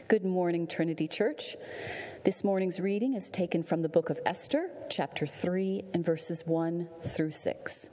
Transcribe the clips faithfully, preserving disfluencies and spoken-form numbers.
Good morning, Trinity Church. This morning's reading is taken from the book of Esther, chapter three, and verses one through six.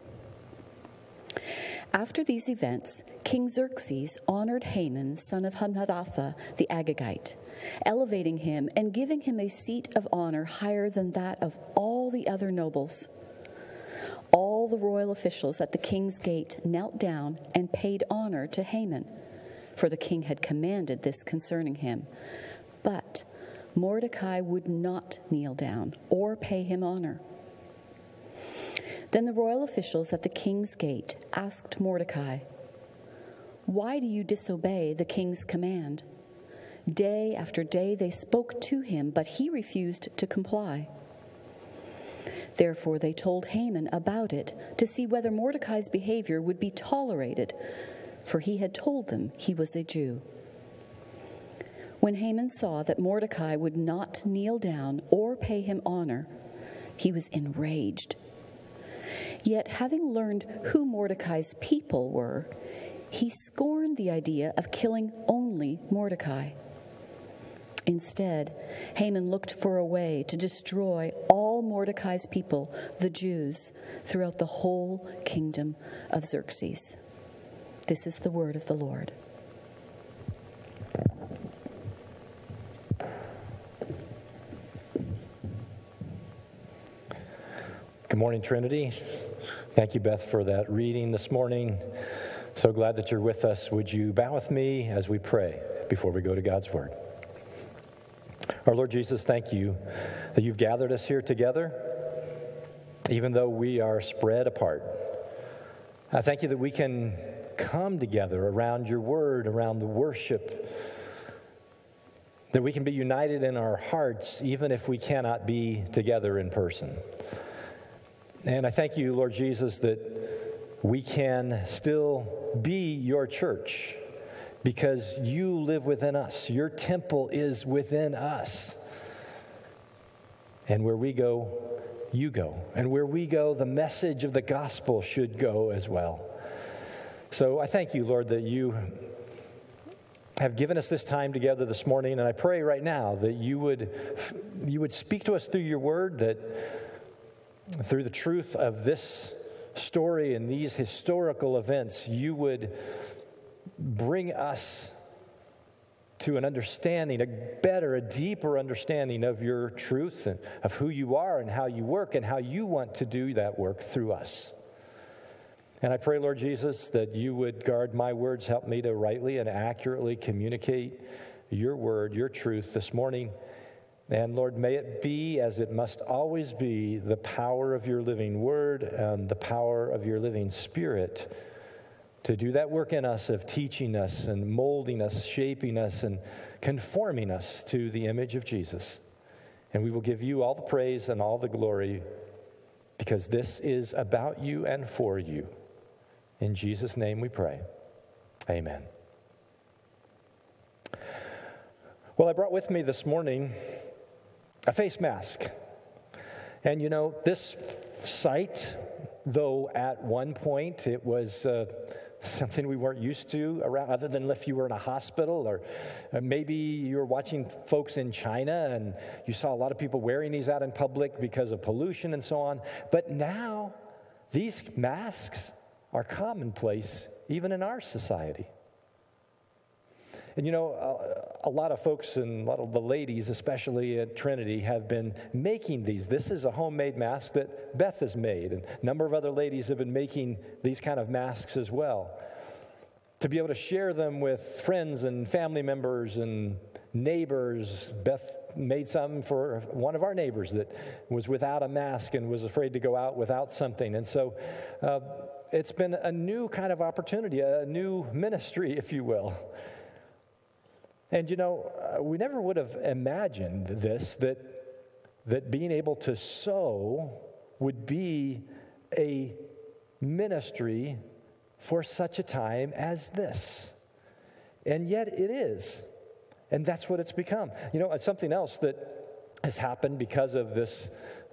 After these events, King Xerxes honored Haman, son of Hammedatha, the Agagite, elevating him and giving him a seat of honor higher than that of all the other nobles. All the royal officials at the king's gate knelt down and paid honor to Haman, for the king had commanded this concerning him. But Mordecai would not kneel down or pay him honor. Then the royal officials at the king's gate asked Mordecai, "Why do you disobey the king's command?" Day after day they spoke to him, but he refused to comply. Therefore they told Haman about it to see whether Mordecai's behavior would be tolerated, for he had told them he was a Jew. When Haman saw that Mordecai would not kneel down or pay him honor, he was enraged. Yet, having learned who Mordecai's people were, he scorned the idea of killing only Mordecai. Instead, Haman looked for a way to destroy all Mordecai's people, the Jews, throughout the whole kingdom of Xerxes. This is the word of the Lord. Good morning, Trinity. Thank you, Beth, for that reading this morning. So glad that you're with us. Would you bow with me as we pray before we go to God's Word? Our Lord Jesus, thank you that you've gathered us here together, even though we are spread apart. I thank you that we can come together around your Word, around the worship, that we can be united in our hearts, even if we cannot be together in person. And I thank you, Lord Jesus, that we can still be your church because you live within us. Your temple is within us. And where we go, you go. And where we go, the message of the gospel should go as well. So I thank you, Lord, that you have given us this time together this morning. And I pray right now that you would, you would speak to us through your word, that through the truth of this story and these historical events, you would bring us to an understanding, a better, a deeper understanding of your truth and of who you are and how you work and how you want to do that work through us. And I pray, Lord Jesus, that you would guard my words, help me to rightly and accurately communicate your word, your truth this morning. And Lord, may it be, as it must always be, the power of your living word and the power of your living spirit to do that work in us of teaching us and molding us, shaping us, and conforming us to the image of Jesus. And we will give you all the praise and all the glory because this is about you and for you. In Jesus' name we pray. Amen. Well, I brought with me this morning a face mask. And you know, this sight, though at one point it was uh, something we weren't used to around, other than if you were in a hospital or uh, maybe you were watching folks in China and you saw a lot of people wearing these out in public because of pollution and so on. But now these masks are commonplace even in our society. And you know, a, a lot of folks and a lot of the ladies, especially at Trinity, have been making these. This is a homemade mask that Beth has made, and a number of other ladies have been making these kind of masks as well, to be able to share them with friends and family members and neighbors. Beth made some for one of our neighbors that was without a mask and was afraid to go out without something. And so uh, it's been a new kind of opportunity, a new ministry, if you will. And you know, uh, we never would have imagined this, that that being able to sew would be a ministry for such a time as this. And yet it is. And that's what it's become. You know, it's something else that has happened because of this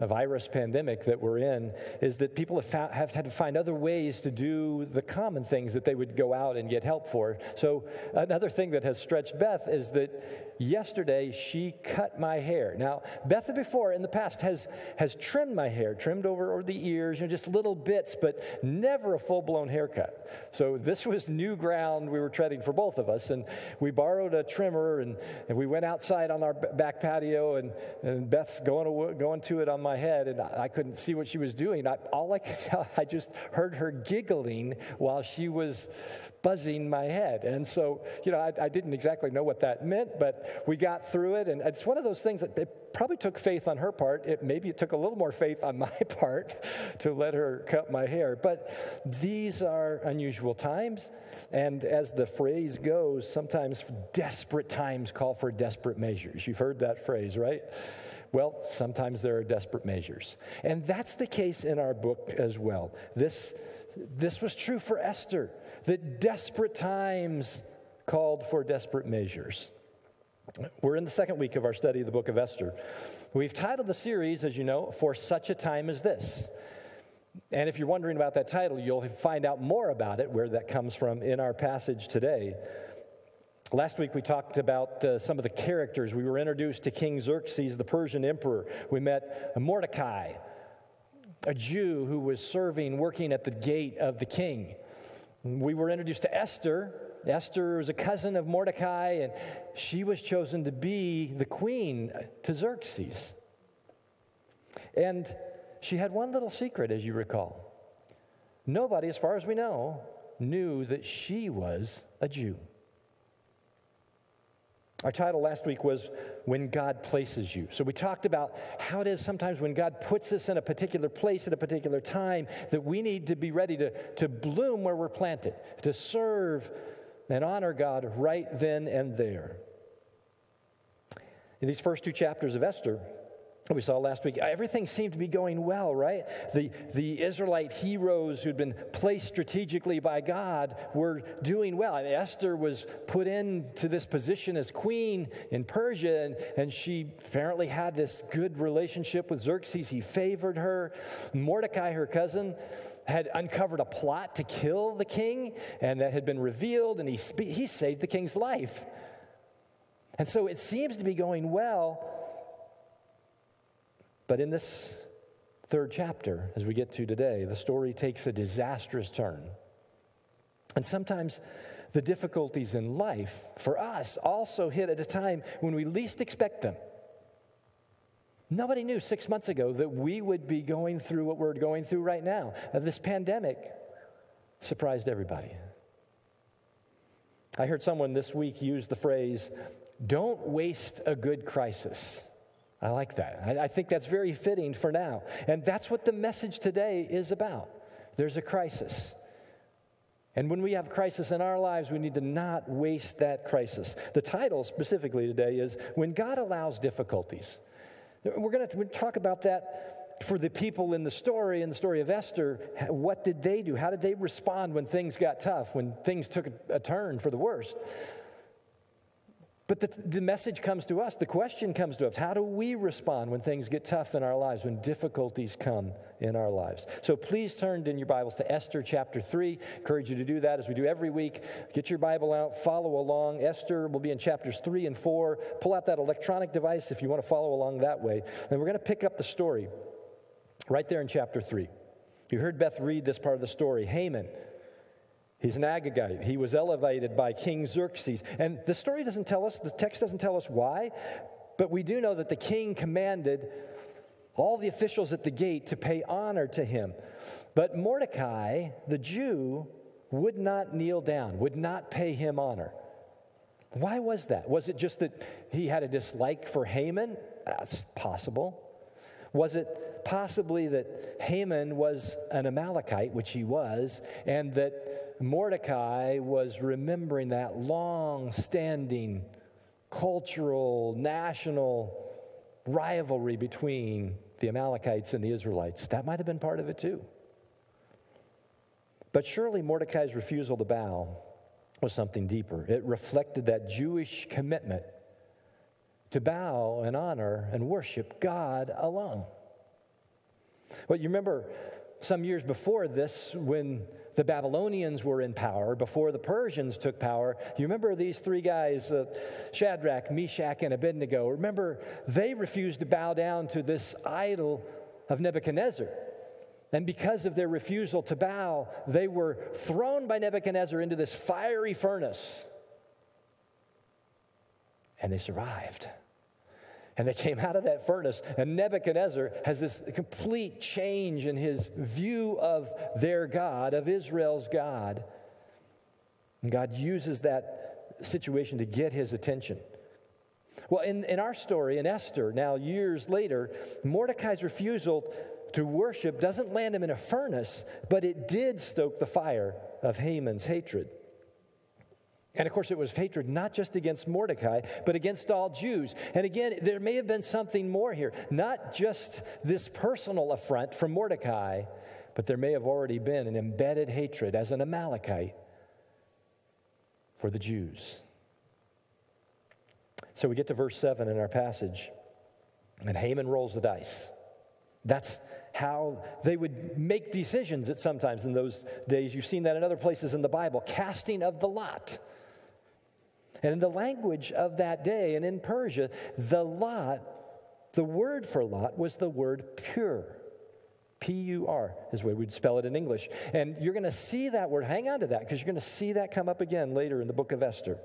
virus pandemic that we're in is that people have, found, have had to find other ways to do the common things that they would go out and get help for. So another thing that has stretched Beth is that yesterday she cut my hair. Now, Beth before in the past has, has trimmed my hair, trimmed over, over the ears, you know, just little bits, but never a full-blown haircut. So this was new ground we were treading for both of us, and we borrowed a trimmer, and, and we went outside on our back patio, and, and Beth's going to, going to it on my head, and I, I couldn't see what she was doing. I, all I could tell, I just heard her giggling while she was buzzing my head. And so, you know, I, I didn't exactly know what that meant, but we got through it, and it's one of those things that it probably took faith on her part. It, maybe it took a little more faith on my part to let her cut my hair. But these are unusual times, and as the phrase goes, sometimes desperate times call for desperate measures. You've heard that phrase, right? Well, sometimes there are desperate measures. And that's the case in our book as well. This, this was true for Esther, that desperate times called for desperate measures. We're in the second week of our study of the book of Esther. We've titled the series, as you know, For Such a Time as This. And if you're wondering about that title, you'll find out more about it, where that comes from, in our passage today. Last week we talked about uh, some of the characters. We were introduced to King Xerxes, the Persian emperor. We met Mordecai, a Jew who was serving, working at the gate of the king. We were introduced to Esther. Esther was a cousin of Mordecai, and she was chosen to be the queen to Xerxes. And she had one little secret, as you recall. Nobody, as far as we know, knew that she was a Jew. Our title last week was When God Places You. So we talked about how it is sometimes when God puts us in a particular place at a particular time that we need to be ready to, to bloom where we're planted, to serve and honor God right then and there. In these first two chapters of Esther, we saw last week, everything seemed to be going well, right? The, the Israelite heroes who'd been placed strategically by God were doing well. I mean, Esther was put into this position as queen in Persia, and, and she apparently had this good relationship with Xerxes. He favored her. Mordecai, her cousin, had uncovered a plot to kill the king, and that had been revealed, and he, he saved the king's life. And so it seems to be going well. But in this third chapter, as we get to today, the story takes a disastrous turn. And sometimes the difficulties in life for us also hit at a time when we least expect them. Nobody knew six months ago that we would be going through what we're going through right now. Uh, this pandemic surprised everybody. I heard someone this week use the phrase, "Don't waste a good crisis." I like that. I, I think that's very fitting for now. And that's what the message today is about. There's a crisis. And when we have crisis in our lives, we need to not waste that crisis. The title specifically today is When God Allows Difficulties. We're going to talk about that for the people in the story, in the story of Esther. What did they do? How did they respond when things got tough, when things took a, a turn for the worst? But the, the message comes to us, the question comes to us, how do we respond when things get tough in our lives, when difficulties come in our lives? So please turn in your Bibles to Esther chapter three. I encourage you to do that as we do every week. Get your Bible out, follow along. Esther will be in chapters three and four. Pull out that electronic device if you want to follow along that way. And we're going to pick up the story right there in chapter three. You heard Beth read this part of the story. Haman. He's an Agagite. He was elevated by King Xerxes. And the story doesn't tell us, the text doesn't tell us why, but we do know that the king commanded all the officials at the gate to pay honor to him. But Mordecai, the Jew, would not kneel down, would not pay him honor. Why was that? Was it just that he had a dislike for Haman? That's possible. Was it possibly that Haman was an Amalekite, which he was, and that Mordecai was remembering that long-standing cultural, national rivalry between the Amalekites and the Israelites? That might have been part of it too. But surely Mordecai's refusal to bow was something deeper. It reflected that Jewish commitment to bow and honor and worship God alone. Well, you remember some years before this, when the Babylonians were in power, before the Persians took power, you remember these three guys, uh, Shadrach, Meshach, and Abednego. Remember, they refused to bow down to this idol of Nebuchadnezzar. And because of their refusal to bow, they were thrown by Nebuchadnezzar into this fiery furnace. And they survived. And they came out of that furnace, and Nebuchadnezzar has this complete change in his view of their God, of Israel's God. And God uses that situation to get his attention. Well, in, in our story, in Esther, now years later, Mordecai's refusal to worship doesn't land him in a furnace, but it did stoke the fire of Haman's hatred. And of course, it was hatred not just against Mordecai, but against all Jews. And again, there may have been something more here. Not just this personal affront from Mordecai, but there may have already been an embedded hatred as an Amalekite for the Jews. So we get to verse seven in our passage, and Haman rolls the dice. That's how they would make decisions at sometimes in those days. You've seen that in other places in the Bible, casting of the lot. And in the language of that day and in Persia, the lot, the word for lot was the word pur. P U R is the way we'd spell it in English. And you're going to see that word, hang on to that, because you're going to see that come up again later in the book of Esther.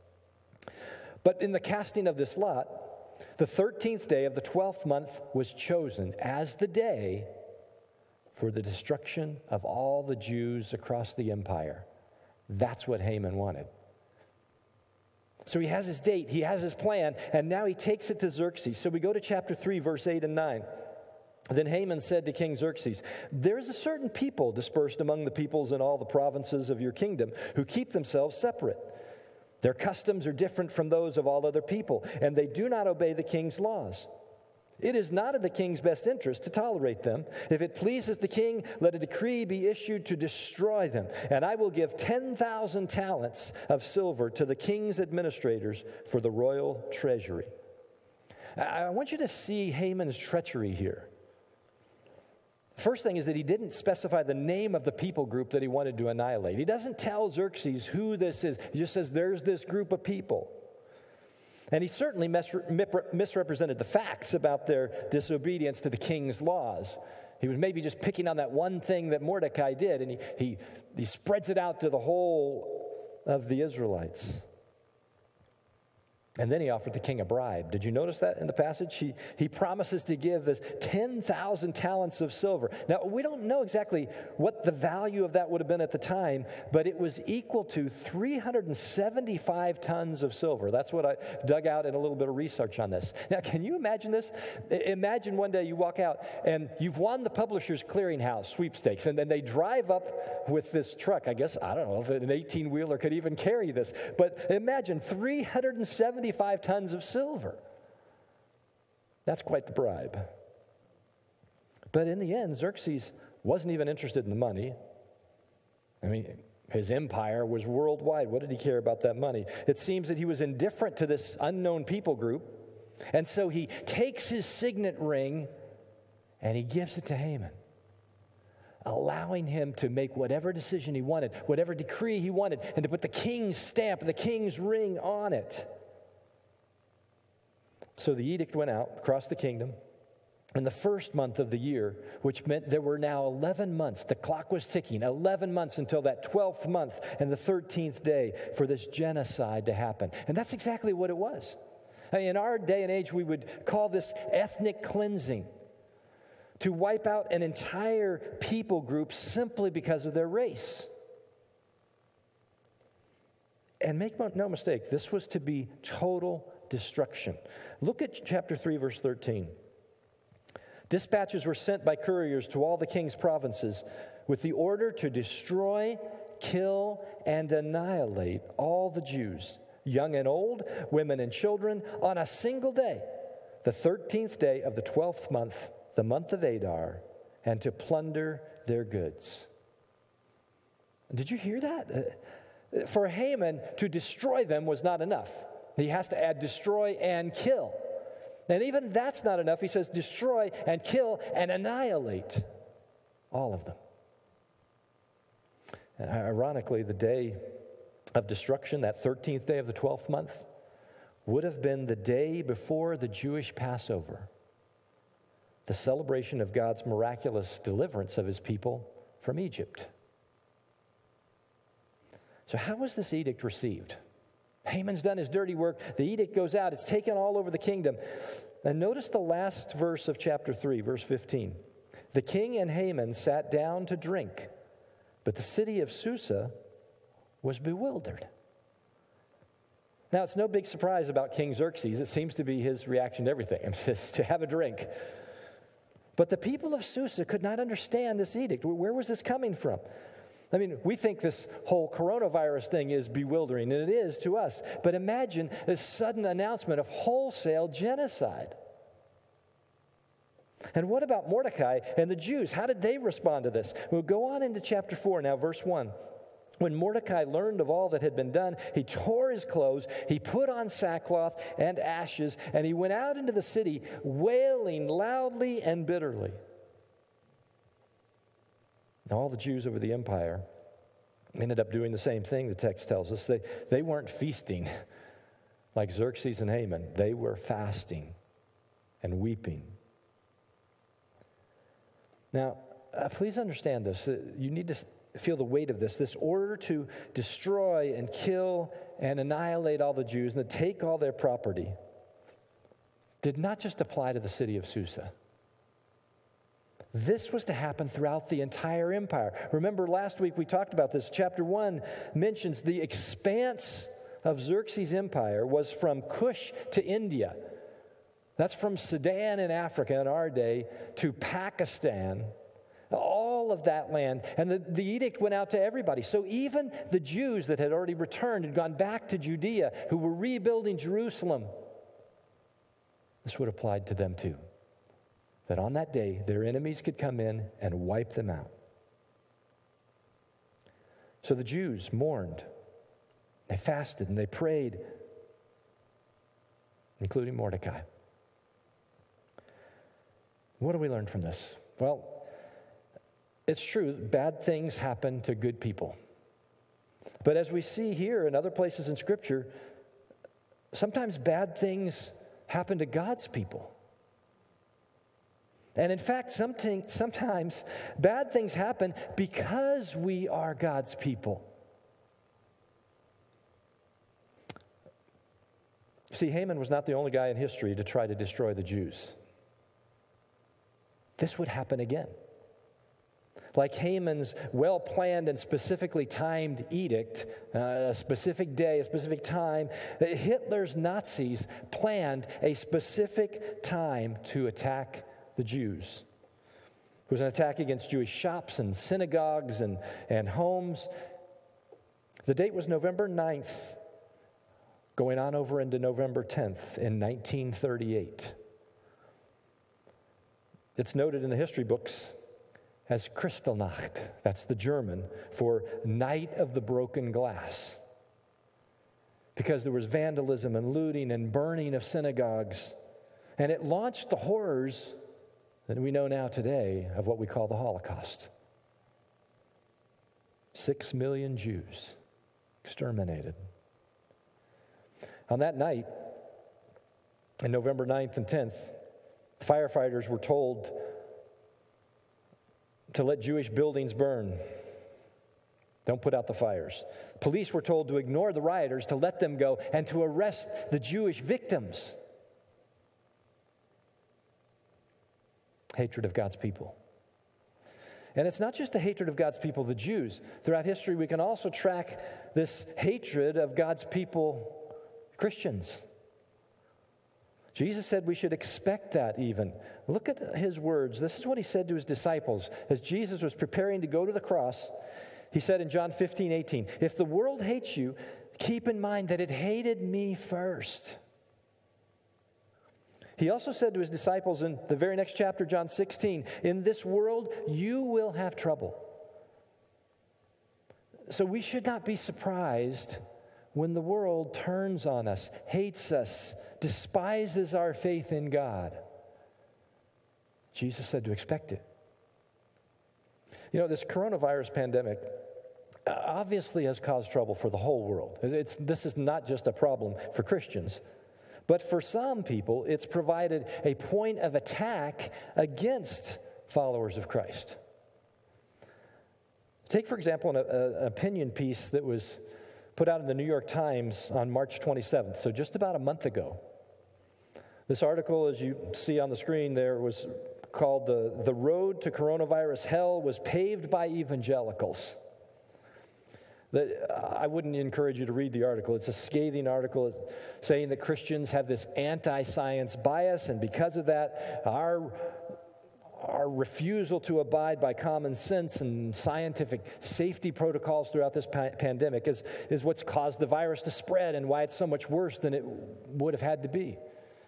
But in the casting of this lot, the thirteenth day of the twelfth month was chosen as the day for the destruction of all the Jews across the empire. That's what Haman wanted. So he has his date, he has his plan, and now he takes it to Xerxes. So we go to chapter three, verse eight and nine. Then Haman said to King Xerxes, "There's a certain people dispersed among the peoples in all the provinces of your kingdom who keep themselves separate. Their customs are different from those of all other people, and they do not obey the king's laws. It is not in the king's best interest to tolerate them. If it pleases the king, let a decree be issued to destroy them, and I will give ten thousand talents of silver to the king's administrators for the royal treasury." I want you to see Haman's treachery here. First thing is that he didn't specify the name of the people group that he wanted to annihilate. He doesn't tell Xerxes who this is. He just says, there's this group of people. And he certainly misrepresented the facts about their disobedience to the king's laws. He was maybe just picking on that one thing that Mordecai did, and he, he, he spreads it out to the whole of the Israelites. And then he offered the king a bribe. Did you notice that in the passage? He, he promises to give this ten thousand talents of silver. Now, we don't know exactly what the value of that would have been at the time, but it was equal to three hundred seventy-five tons of silver. That's what I dug out in a little bit of research on this. Now, can you imagine this? Imagine one day you walk out and you've won the Publishers Clearinghouse sweepstakes, and then they drive up with this truck. I guess, I don't know if an eighteen-wheeler could even carry this, but imagine three hundred seventy-five tons of silver. That's quite the bribe. But in the end, Xerxes wasn't even interested in the money. I mean, his empire was worldwide. What did he care about that money? It seems that he was indifferent to this unknown people group, and so he takes his signet ring and he gives it to Haman, allowing him to make whatever decision he wanted, whatever decree he wanted, and to put the king's stamp, the king's ring on it. So the edict went out across the kingdom in the first month of the year, which meant there were now eleven months. The clock was ticking, eleven months until that twelfth month and the thirteenth day for this genocide to happen. And that's exactly what it was. In our day and age, we would call this ethnic cleansing, to wipe out an entire people group simply because of their race. And make no mistake, this was to be total destruction. Look at chapter three, verse thirteen. Dispatches were sent by couriers to all the king's provinces with the order to destroy, kill, and annihilate all the Jews, young and old, women and children, on a single day, the thirteenth day of the twelfth month, the month of Adar, and to plunder their goods. Did you hear that? For Haman, to destroy them was not enough. He has to add destroy and kill. And even that's not enough. He says, destroy and kill and annihilate all of them. And ironically, the day of destruction, that thirteenth day of the twelfth month, would have been the day before the Jewish Passover, the celebration of God's miraculous deliverance of his people from Egypt. So how was this edict received? Haman's done his dirty work. The edict goes out. It's taken all over the kingdom. And notice the last verse of chapter three, verse fifteen. The king and Haman sat down to drink, but the city of Susa was bewildered. Now, it's no big surprise about King Xerxes. It seems to be his reaction to everything, it's to have a drink. But the people of Susa could not understand this edict. Where was this coming from? I mean, we think this whole coronavirus thing is bewildering, and it is to us. But imagine this sudden announcement of wholesale genocide. And what about Mordecai and the Jews? How did they respond to this? We'll go on into chapter four now, verse one. When Mordecai learned of all that had been done, he tore his clothes, he put on sackcloth and ashes, and he went out into the city wailing loudly and bitterly. All the Jews over the empire ended up doing the same thing, the text tells us. They, they weren't feasting like Xerxes and Haman. They were fasting and weeping. Now, uh, please understand this. Uh, you need to feel the weight of this. This order to destroy and kill and annihilate all the Jews and to take all their property did not just apply to the city of Susa. This was to happen throughout the entire empire. Remember, last week we talked about this. Chapter one mentions the expanse of Xerxes' empire was from Kush to India. That's from Sudan in Africa in our day to Pakistan, all of that land. And the, the edict went out to everybody. So even the Jews that had already returned and gone back to Judea, who were rebuilding Jerusalem, this would have applied to them too. That on that day, their enemies could come in and wipe them out. So the Jews mourned. They fasted and they prayed, including Mordecai. What do we learn from this? Well, it's true, bad things happen to good people. But as we see here and other places in Scripture, sometimes bad things happen to God's people. And in fact, sometimes bad things happen because we are God's people. See, Haman was not the only guy in history to try to destroy the Jews. This would happen again. Like Haman's well-planned and specifically timed edict, uh, a specific day, a specific time, Hitler's Nazis planned a specific time to attack the Jews. It was an attack against Jewish shops and synagogues and, and homes. The date was November ninth, going on over into November tenth in nineteen thirty-eight. It's noted in the history books as Kristallnacht. That's the German for Night of the Broken Glass. Because there was vandalism and looting and burning of synagogues. And it launched the horrors that we know now today of what we call the Holocaust. Six million Jews exterminated. On that night, on November ninth and tenth, firefighters were told to let Jewish buildings burn. Don't put out the fires. Police were told to ignore the rioters, to let them go, and to arrest the Jewish victims. Hatred of God's people. And it's not just the hatred of God's people, the Jews. Throughout history, we can also track this hatred of God's people, Christians. Jesus said we should expect that even. Look at his words. This is what he said to his disciples as Jesus was preparing to go to the cross. He said in John fifteen eighteen, "If the world hates you, keep in mind that it hated me first." He also said to his disciples in the very next chapter, John sixteen, "In this world you will have trouble." So we should not be surprised when the world turns on us, hates us, despises our faith in God, Jesus said to expect it. You know, this coronavirus pandemic obviously has caused trouble for the whole world. It's, this is not just a problem for Christians. But for some people, it's provided a point of attack against followers of Christ. Take, for example, an, an opinion piece that was put out in the New York Times on March twenty-seventh, so just about a month ago. This article, as you see on the screen there, was called The, the Road to Coronavirus Hell Was Paved by Evangelicals. The, I wouldn't encourage you to read the article. It's a scathing article saying that Christians have this anti-science bias, and because of that, our, our refusal to abide by common sense and scientific safety protocols throughout this pa- pandemic is, is what's caused the virus to spread and why it's so much worse than it would have had to be.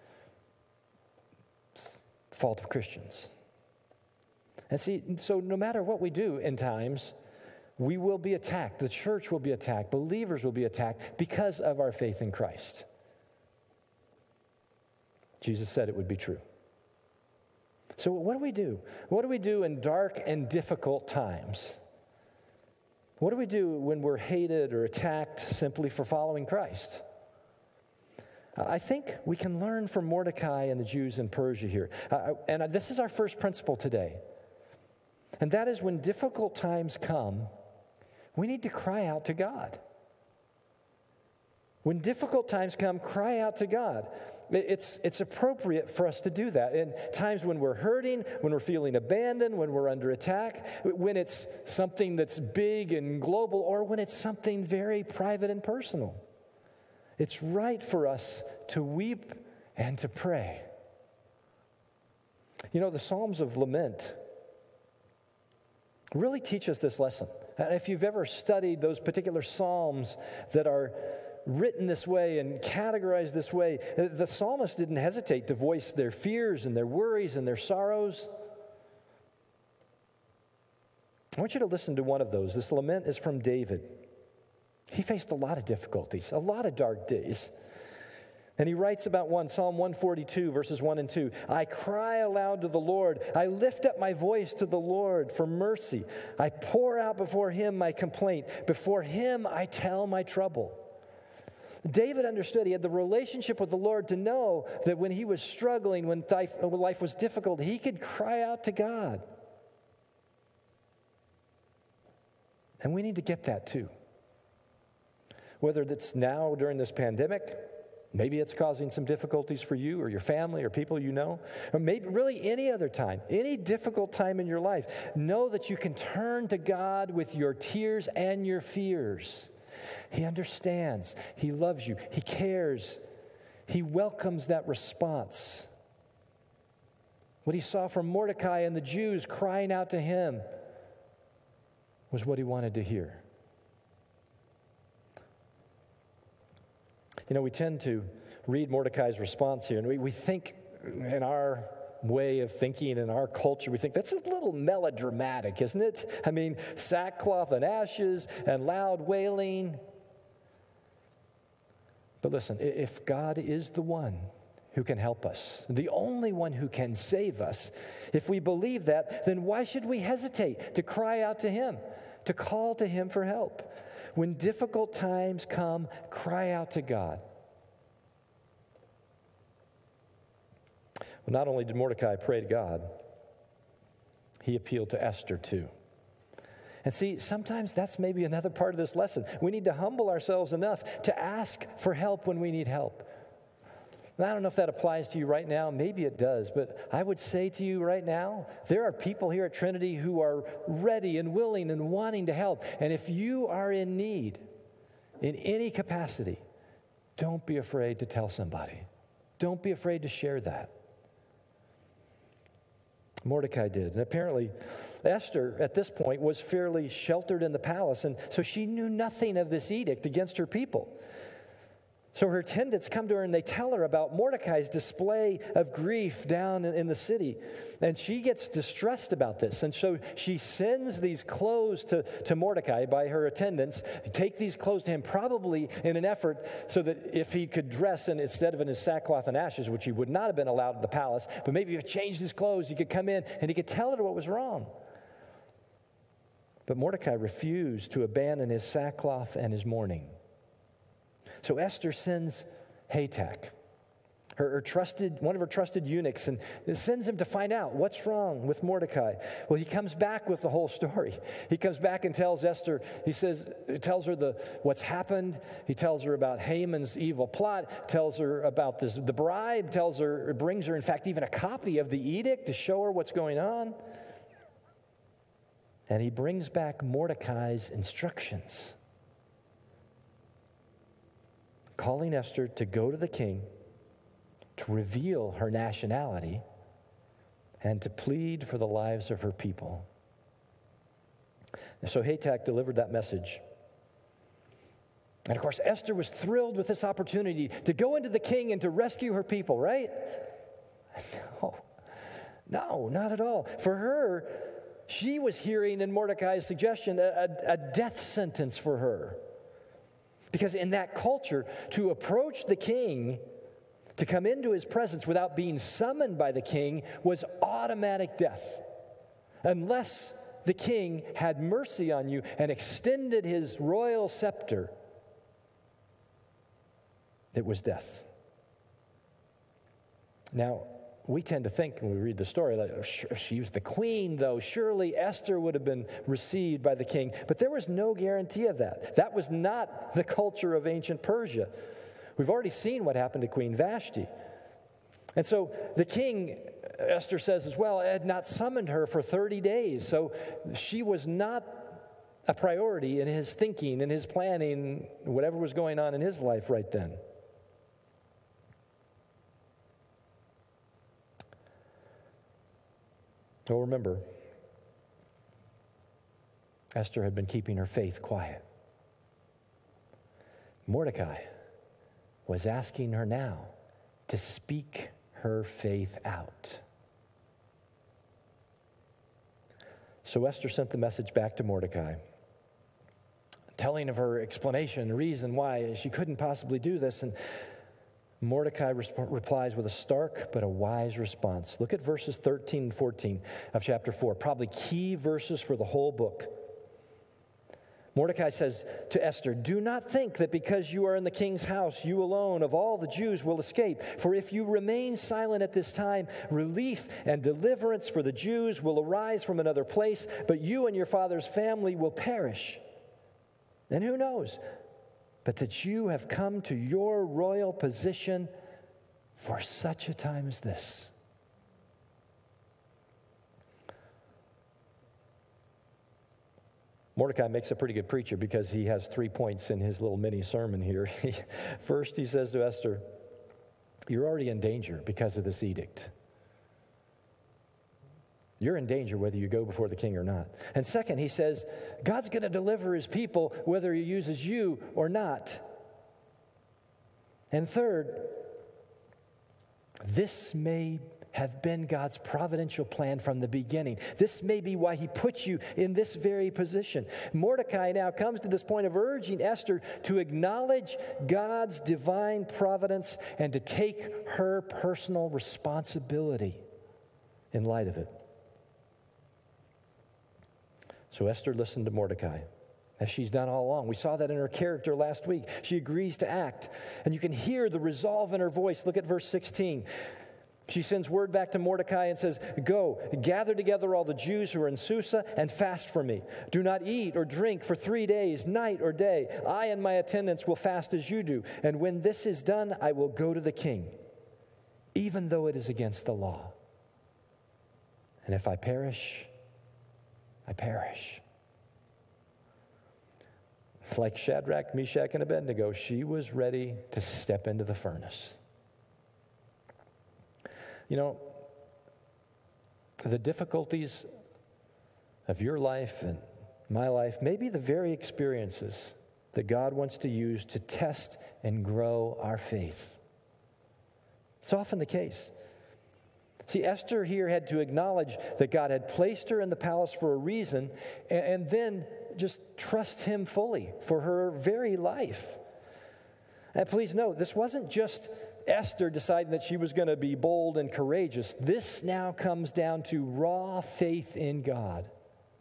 Fault of Christians. And see, so no matter what we do in times, we will be attacked. The church will be attacked. Believers will be attacked because of our faith in Christ. Jesus said it would be true. So what do we do? What do we do in dark and difficult times? What do we do when we're hated or attacked simply for following Christ? I think we can learn from Mordecai and the Jews in Persia here. Uh, and this is our first principle today. And that is, when difficult times come, we need to cry out to God. When difficult times come, cry out to God. It's, it's appropriate for us to do that in times when we're hurting, when we're feeling abandoned, when we're under attack, when it's something that's big and global, or when it's something very private and personal. It's right for us to weep and to pray. You know, the Psalms of Lament really teach us this lesson. And if you've ever studied those particular Psalms that are written this way and categorized this way, the psalmists didn't hesitate to voice their fears and their worries and their sorrows. I want you to listen to one of those. This lament is from David. He faced a lot of difficulties, a lot of dark days. And he writes about one, Psalm one forty-two, verses one and two. I cry aloud to the Lord. I lift up my voice to the Lord for mercy. I pour out before him my complaint. Before him I tell my trouble. David understood. He had the relationship with the Lord to know that when he was struggling, when life was difficult, he could cry out to God. And we need to get that too. Whether that's now during this pandemic, maybe it's causing some difficulties for you or your family or people you know, or maybe really any other time, any difficult time in your life, know that you can turn to God with your tears and your fears. He understands. He loves you. He cares. He welcomes that response. What he saw from Mordecai and the Jews crying out to him was what he wanted to hear. You know, we tend to read Mordecai's response here, and we, we think in our way of thinking, in our culture, we think that's a little melodramatic, isn't it? I mean, sackcloth and ashes and loud wailing. But listen, if God is the one who can help us, the only one who can save us, if we believe that, then why should we hesitate to cry out to him, to call to him for help? When difficult times come, cry out to God. Well, not only did Mordecai pray to God, he appealed to Esther too. And see, sometimes that's maybe another part of this lesson. We need to humble ourselves enough to ask for help when we need help. And I don't know if that applies to you right now. Maybe it does. But I would say to you right now, there are people here at Trinity who are ready and willing and wanting to help. And if you are in need in any capacity, don't be afraid to tell somebody. Don't be afraid to share that. Mordecai did. And apparently, Esther, at this point, was fairly sheltered in the palace. And so she knew nothing of this edict against her people. So her attendants come to her and they tell her about Mordecai's display of grief down in, in the city. And she gets distressed about this. And so she sends these clothes to, to Mordecai by her attendants, take these clothes to him, probably in an effort so that if he could dress in, instead of in his sackcloth and ashes, which he would not have been allowed in the palace, but maybe if he changed his clothes, he could come in and he could tell her what was wrong. But Mordecai refused to abandon his sackcloth and his mourning. So Esther sends Hatak, her, her trusted, one of her trusted eunuchs, and sends him to find out what's wrong with Mordecai. Well, he comes back with the whole story. He comes back and tells Esther, he says, tells her the what's happened. He tells her about Haman's evil plot, tells her about this, the bribe, tells her, brings her, in fact, even a copy of the edict to show her what's going on. And he brings back Mordecai's instructions, calling Esther to go to the king, to reveal her nationality, and to plead for the lives of her people. And so Hatak delivered that message. And of course, Esther was thrilled with this opportunity to go into the king and to rescue her people, right? No, no, not at all. For her, she was hearing in Mordecai's suggestion a, a, a death sentence for her. Because in that culture, to approach the king, to come into his presence without being summoned by the king, was automatic death. Unless the king had mercy on you and extended his royal scepter, it was death. Now, we tend to think when we read the story, like, oh, she was the queen, though. Surely Esther would have been received by the king. But there was no guarantee of that. That was not the culture of ancient Persia. We've already seen what happened to Queen Vashti. And so the king, Esther says as well, had not summoned her for thirty days. So she was not a priority in his thinking, in his planning, whatever was going on in his life right then. Well, remember, Esther had been keeping her faith quiet. Mordecai was asking her now to speak her faith out. So Esther sent the message back to Mordecai, telling of her explanation, reason why she couldn't possibly do this. And Mordecai resp- replies with a stark but a wise response. Look at verses thirteen and fourteen of chapter four, probably key verses for the whole book. Mordecai says to Esther, "Do not think that because you are in the king's house, you alone of all the Jews will escape. For if you remain silent at this time, relief and deliverance for the Jews will arise from another place, but you and your father's family will perish. And who knows, but that you have come to your royal position for such a time as this." Mordecai makes a pretty good preacher because he has three points in his little mini sermon here. First, he says to Esther, you're already in danger because of this edict. You're in danger whether you go before the king or not. And second, he says, God's going to deliver his people whether he uses you or not. And third, this may have been God's providential plan from the beginning. This may be why he put you in this very position. Mordecai now comes to this point of urging Esther to acknowledge God's divine providence and to take her personal responsibility in light of it. So Esther listened to Mordecai, as she's done all along. We saw that in her character last week. She agrees to act, and you can hear the resolve in her voice. Look at verse sixteen. She sends word back to Mordecai and says, "Go, gather together all the Jews who are in Susa and fast for me. Do not eat or drink for three days, night or day. I and my attendants will fast as you do. And when this is done, I will go to the king, even though it is against the law. And if I perish, I perish." Like Shadrach, Meshach, and Abednego, she was ready to step into the furnace. You know, the difficulties of your life and my life may be the very experiences that God wants to use to test and grow our faith. It's often the case. See, Esther here had to acknowledge that God had placed her in the palace for a reason, and, and then just trust him fully for her very life. And please note, this wasn't just Esther deciding that she was going to be bold and courageous. This now comes down to raw faith in God.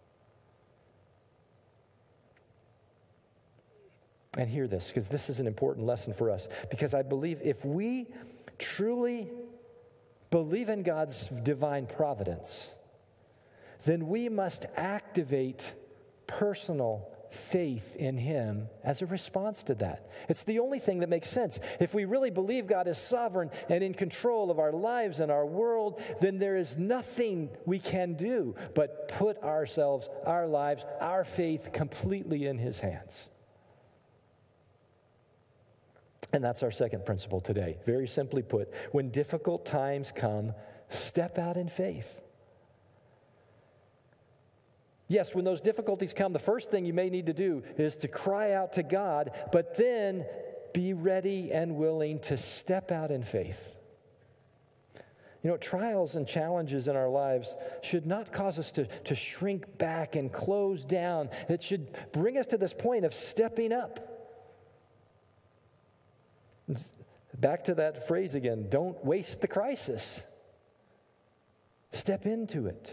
And hear this, because this is an important lesson for us. Because I believe if we truly believe in God's divine providence, then we must activate personal faith in Him as a response to that. It's the only thing that makes sense. If we really believe God is sovereign and in control of our lives and our world, then there is nothing we can do but put ourselves, our lives, our faith completely in His hands. And that's our second principle today. Very simply put, when difficult times come, step out in faith. Yes, when those difficulties come, the first thing you may need to do is to cry out to God, but then be ready and willing to step out in faith. You know, trials and challenges in our lives should not cause us to, to shrink back and close down. It should bring us to this point of stepping up. Back to that phrase again, don't waste the crisis. Step into it.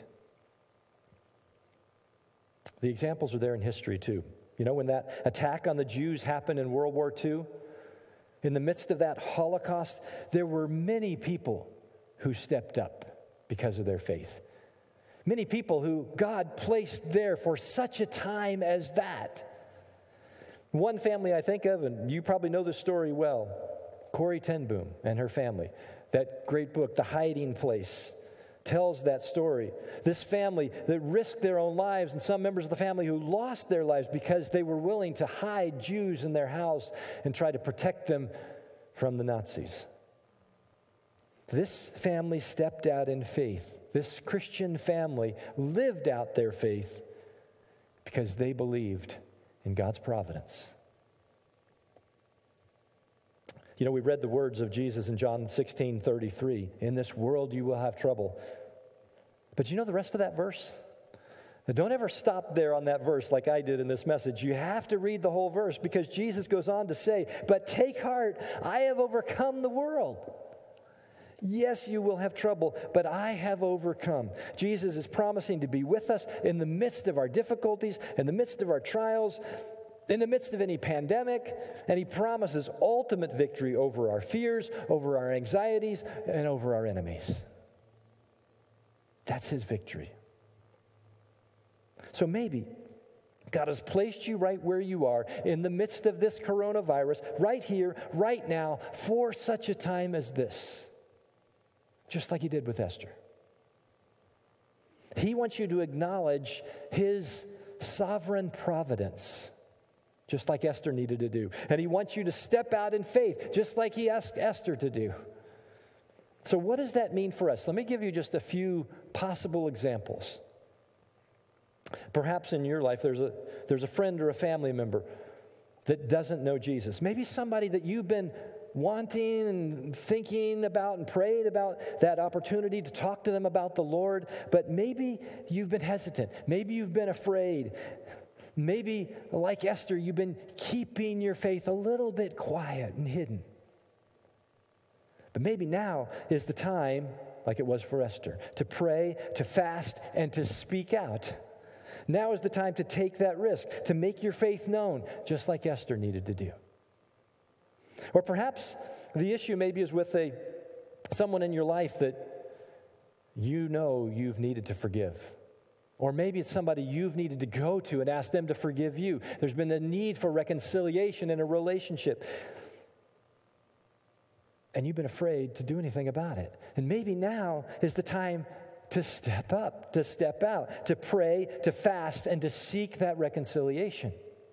The examples are there in history too. You know, when that attack on the Jews happened in World War Two, in the midst of that Holocaust, there were many people who stepped up because of their faith. Many people who God placed there for such a time as that. One family I think of, and you probably know this story well, Corrie ten Boom and her family. That great book, The Hiding Place, tells that story. This family that risked their own lives, and some members of the family who lost their lives because they were willing to hide Jews in their house and try to protect them from the Nazis. This family stepped out in faith. This Christian family lived out their faith because they believed in God's providence. You know, we read the words of Jesus in John sixteen thirty-three. In this world you will have trouble. But you know the rest of that verse? Now, don't ever stop there on that verse like I did in this message. You have to read the whole verse because Jesus goes on to say, but take heart, I have overcome the world. Yes, you will have trouble, but I have overcome. Jesus is promising to be with us in the midst of our difficulties, in the midst of our trials, in the midst of any pandemic, and He promises ultimate victory over our fears, over our anxieties, and over our enemies. That's His victory. So maybe God has placed you right where you are in the midst of this coronavirus, right here, right now, for such a time as this. Just like He did with Esther. He wants you to acknowledge His sovereign providence, just like Esther needed to do. And He wants you to step out in faith, just like He asked Esther to do. So what does that mean for us? Let me give you just a few possible examples. Perhaps in your life there's a, there's a friend or a family member that doesn't know Jesus. Maybe somebody that you've been wanting and thinking about and prayed about that opportunity to talk to them about the Lord, but maybe you've been hesitant. Maybe you've been afraid. Maybe, like Esther, you've been keeping your faith a little bit quiet and hidden. But maybe now is the time, like it was for Esther, to pray, to fast, and to speak out. Now is the time to take that risk, to make your faith known, just like Esther needed to do. Or perhaps the issue maybe is with a someone in your life that you know you've needed to forgive. Or maybe it's somebody you've needed to go to and ask them to forgive you. There's been a need for reconciliation in a relationship. And you've been afraid to do anything about it. And maybe now is the time to step up, to step out, to pray, to fast, and to seek that reconciliation.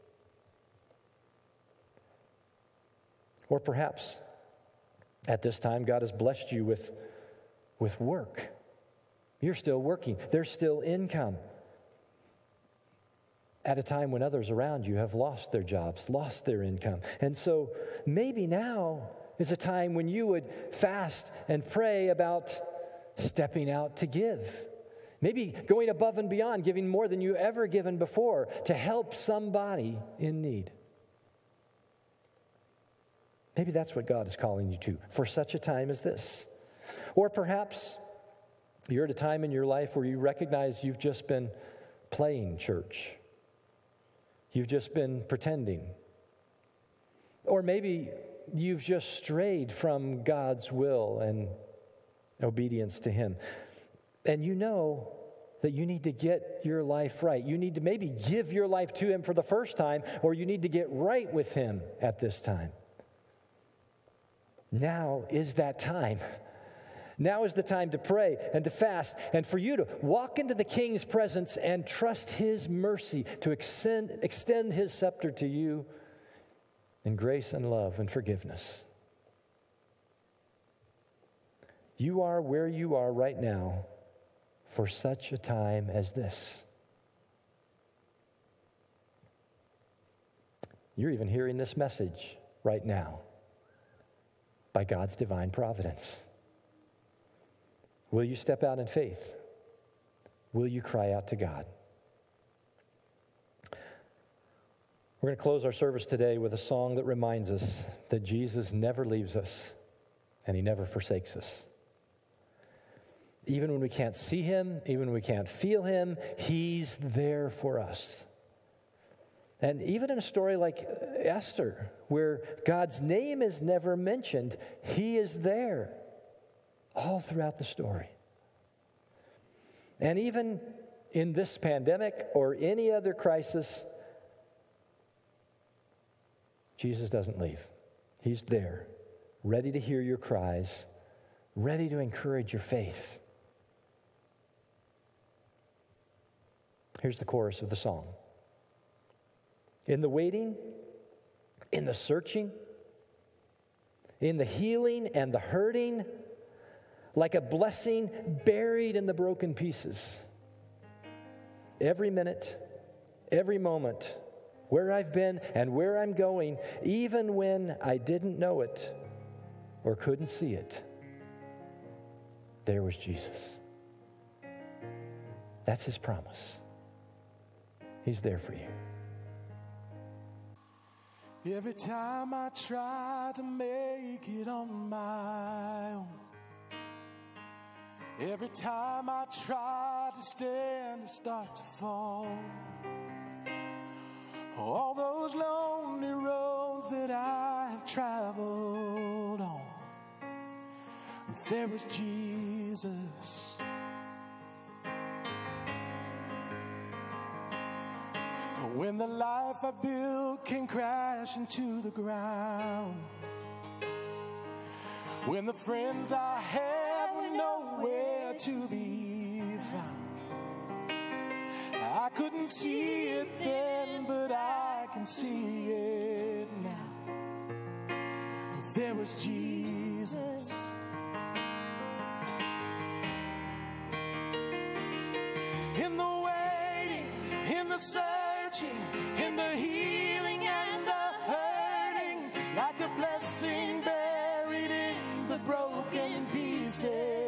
Or perhaps at this time God has blessed you with, with work. You're still working. There's still income. at a time when others around you have lost their jobs, lost their income. And so maybe now is a time when you would fast and pray about stepping out to give. Maybe going above and beyond, giving more than you ever given before to help somebody in need. Maybe that's what God is calling you to for such a time as this. Or perhaps you're at a time in your life where you recognize you've just been playing church. You've just been pretending. Or maybe you've just strayed from God's will and obedience to Him. And you know that you need to get your life right. You need to maybe give your life to Him for the first time, or you need to get right with Him at this time. Now is that time. Now is the time to pray and to fast and for you to walk into the King's presence and trust His mercy to extend, extend His scepter to you in grace and love and forgiveness. You are where you are right now for such a time as this. You're even hearing this message right now by God's divine providence. Will you step out in faith? Will you cry out to God? We're going to close our service today with a song that reminds us that Jesus never leaves us and He never forsakes us. Even when we can't see Him, even when we can't feel Him, He's there for us. And even in a story like Esther, where God's name is never mentioned, He is there all throughout the story. And even in this pandemic or any other crisis, Jesus doesn't leave. He's there, ready to hear your cries, ready to encourage your faith. Here's the chorus of the song. In the waiting, in the searching, in the healing and the hurting, like a blessing buried in the broken pieces. Every minute, every moment, where I've been and where I'm going, even when I didn't know it or couldn't see it, there was Jesus. That's His promise. He's there for you. Every time I try to make it on my own, every time I try to stand and start to fall, all those lonely roads that I have traveled on, there was Jesus. When the life I built came crashing to the ground, when the friends I had were nowhere to be found, I couldn't see it then, but I can see it now. There was Jesus. In the waiting, in the searching, in the healing and the hurting, like a blessing buried in the broken pieces.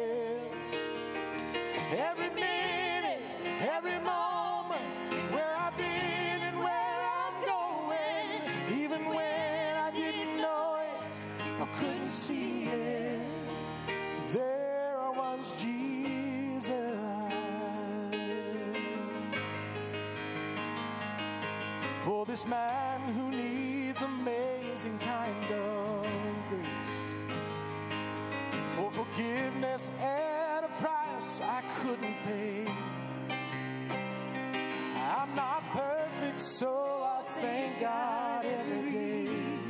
Every minute, every moment, where I've been and where I'm going, even when I didn't know it or couldn't see it, there was Jesus. For this man who needs amazing kind of grace, for forgiveness at a price I couldn't pay. I'm not perfect, so I thank God every day.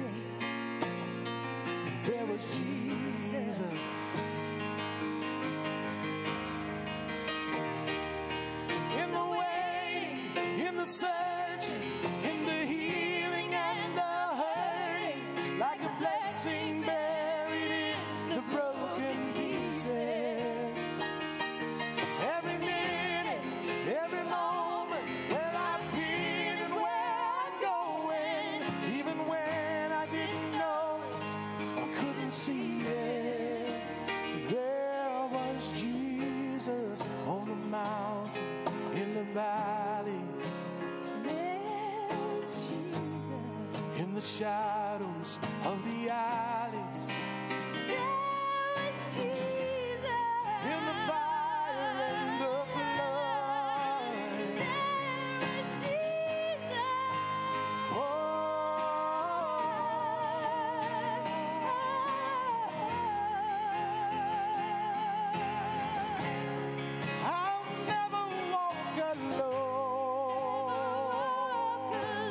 There was Jesus. In the waiting, in the searching, in the healing and the hurting, like a blessing buried in the broken pieces. Every minute, every moment, where I've been shadows of the alleys. There was Jesus. In the fire and the flood. There was Jesus. Oh, I'll never walk alone.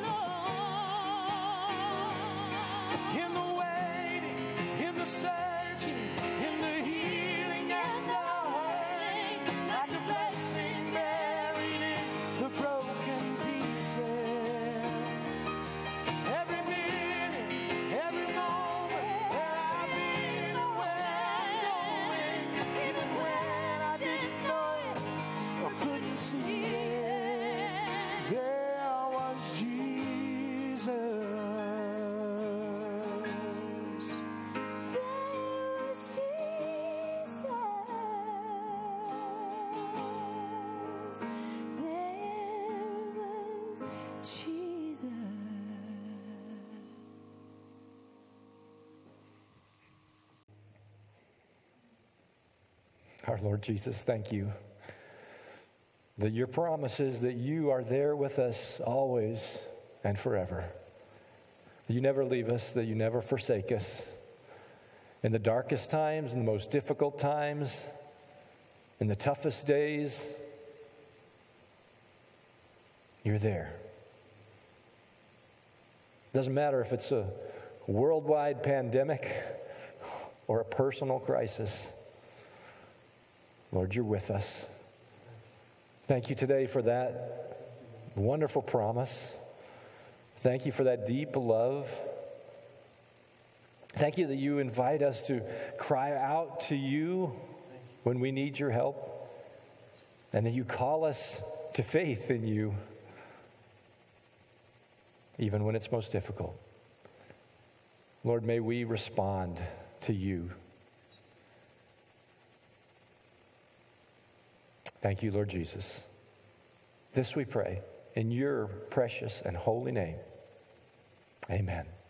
In the waiting, in the searching, in the healing and the hurting, like a blessing buried in the broken pieces. Every minute, every moment, where I've been and where I'm going, even when I didn't know it or couldn't see it, there was Jesus. There was Jesus. There was Jesus. Our Lord Jesus, thank you that your promise is that you are there with us always and forever. That you never leave us, that you never forsake us. In the darkest times, in the most difficult times, in the toughest days, you're there. Doesn't matter if it's a worldwide pandemic or a personal crisis. Lord, you're with us. Thank you today for that wonderful promise. Thank you for that deep love. Thank you that you invite us to cry out to you when we need your help, and that you call us to faith in you, even when it's most difficult. Lord, may we respond to you. Thank you, Lord Jesus. This we pray in your precious and holy name. Amen.